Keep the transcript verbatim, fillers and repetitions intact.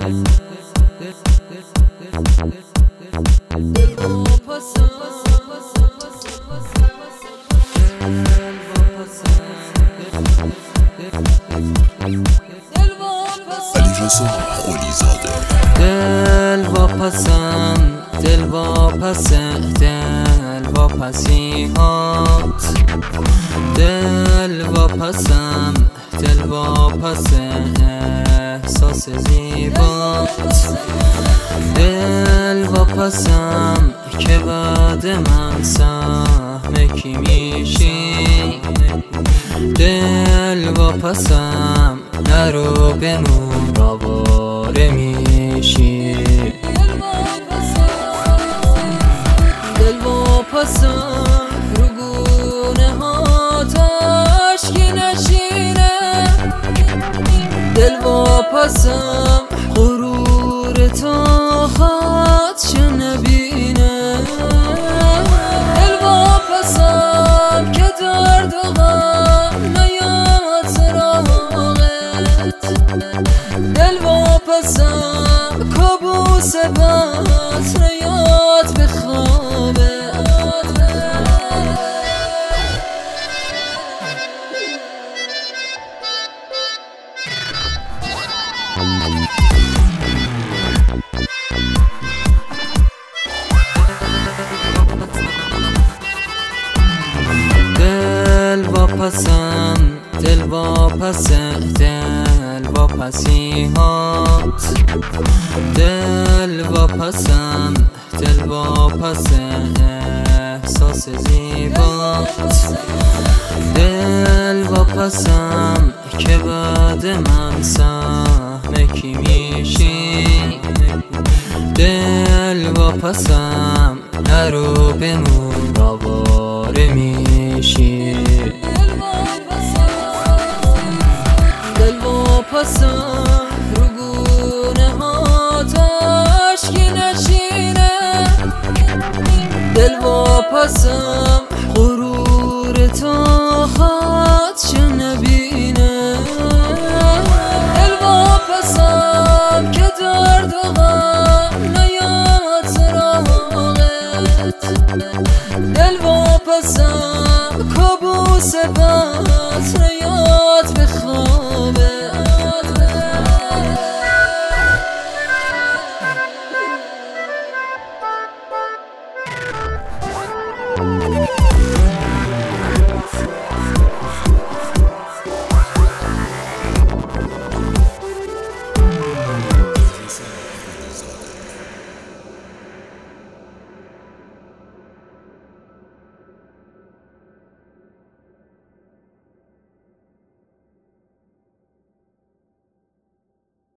علیرضا قلی‌زاده. دل واپسم، دل واپسه، دل واپسیات. دل واپسم، دل واپسه، احساس زیبات. دل واپسم که بعد من سهم کی میشی. دل واپسم نرو بمون آواره میشی. دل واپسم رو گونه ها تشکی نشینه. دل واپسم غرور تا خدش نبینه. دل واپسم که درد و غم نیامد سراغت. دل واپسم کابوس بد نیاد به خوابت. دل واپسم، دل واپسه، دل واپسیات. دل واپسم، دل واپسه، احساس زیبات. دل واپسم که بعد من سهم کی میشی. دل واپسم نرو بمون آواره میشی. دل واپسم رو گونه ها تشکی نشینه. دل واپسم